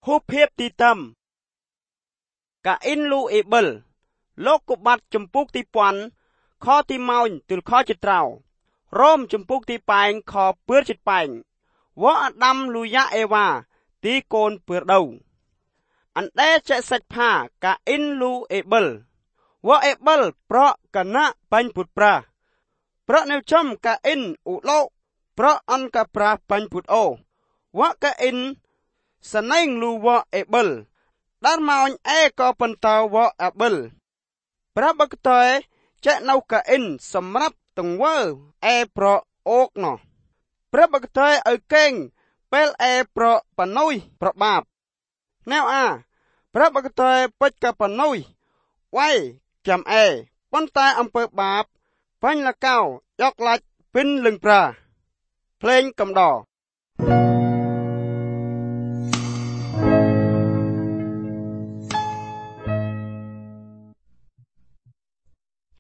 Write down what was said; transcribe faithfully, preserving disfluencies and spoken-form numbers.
ហូបភាពទីតាំកាអ៊ីនលូអេបិលលោកកបាត់ចម្ពុកទីពាន់ខទីម៉ោញទលខជាត្រោរមចម្ពុកទីប៉ែងខពឿចិត្តប៉ែងវ៉អាដាំលូយ៉ាអេវ៉ាទីកូនពឿរដូវអណ្ដែចែកសាច់ផាកាអ៊ីនលូអេបិលវ៉អេបិលប្រកកណៈបាញ់ពុតប្រាប្រនៅចំកាអ៊ីនអ៊ូឡូប្រអនកប្រាបាញ់ពុតអូវ៉កាអ៊ីនសណៃងលូវ៉អេបិលដាល់ម៉ោញអេក៏ប៉ុន្តើវ៉អាបិលប្រាប់បកតើចែកនៅកាអ៊ីនសម្រាប់ទង្វើអេប្រអូកណោះប្រាប់បកតើឲ្យកេងពេលអេប្រប៉នុយប្របាបណែវអាប្រាប់បកតើពេចកប៉នុយវាយចាំអេប៉ុន្តែអំពើបាបបាញ់លកៅយកឡាច់ពិនលឹងប្រាភ្លេងកំដរ